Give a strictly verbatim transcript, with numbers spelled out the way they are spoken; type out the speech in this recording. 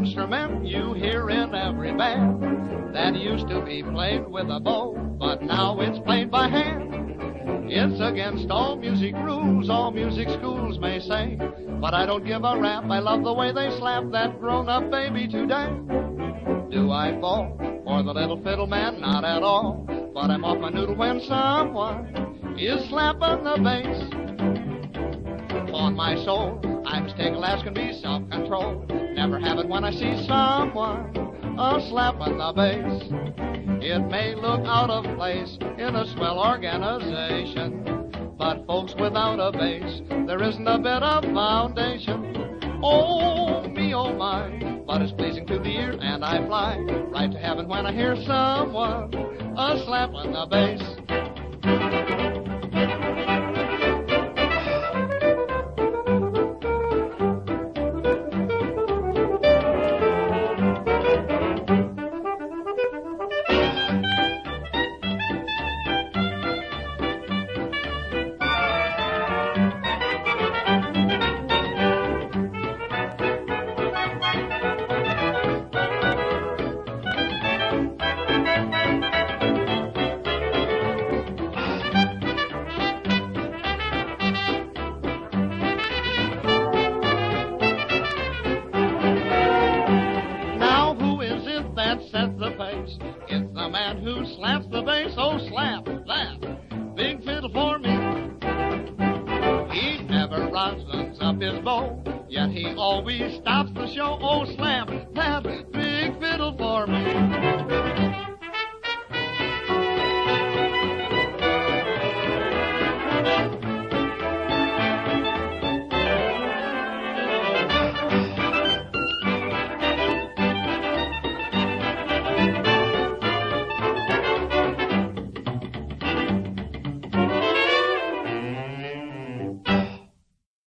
instrument you hear in every band that used to be played with a bow, but now it's played by hand. It's against all music rules, all music schools may say, but I don't give a rap. I love the way they slap that grown-up baby today. Do I fall for the little fiddle man? Not at all, but I'm off my noodle when someone is slapping the bass. On my soul, I'm as tickled as can be, self-control. Never have it when I see someone a slapping the bass. It may look out of place in a swell organization, but folks, without a bass, there isn't a bit of foundation. Oh, me, oh my, but it's pleasing to the ear, and I fly right to heaven when I hear someone a slapping the bass. Sets the pace. It's the man who slaps the bass. Oh, slap that big fiddle for me. He never runs up his bow, yet he always stops the show. Oh, slap that big fiddle for me.